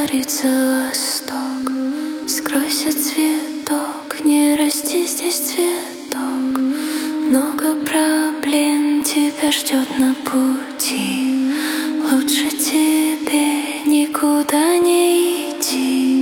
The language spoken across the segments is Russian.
говорится восток. Скройся, цветок, не расти здесь, цветок. Много проблем тебя ждет на пути. Лучше тебе никуда не идти.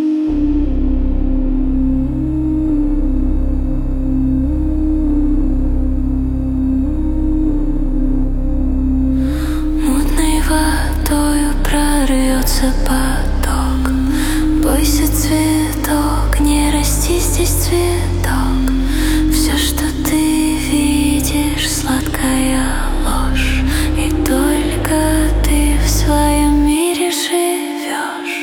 Водою прорвется поток. Бойся, цветок, не расти здесь, цветок. Все, что ты видишь, сладкая ложь, и только ты в своем мире живешь.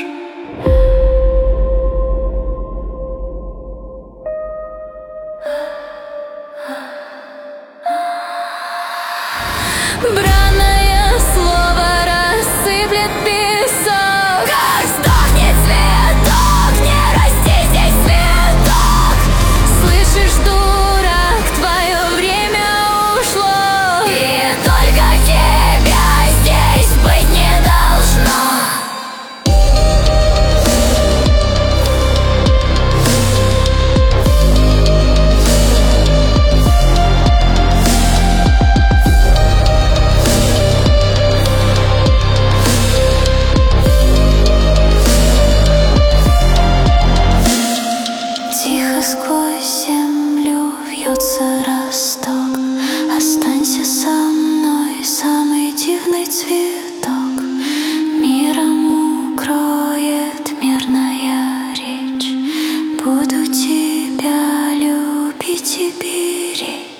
Бранное слово рассыплет песок. Как сдохнет цветок, не расти здесь, цветок. Слышишь, дурак, твое время ушло, и только тебя здесь быть не должно. Сквозь землю вьется росток. Останься со мной, самый дивный цветок. Миром укроет мирная речь. Буду тебя любить и беречь.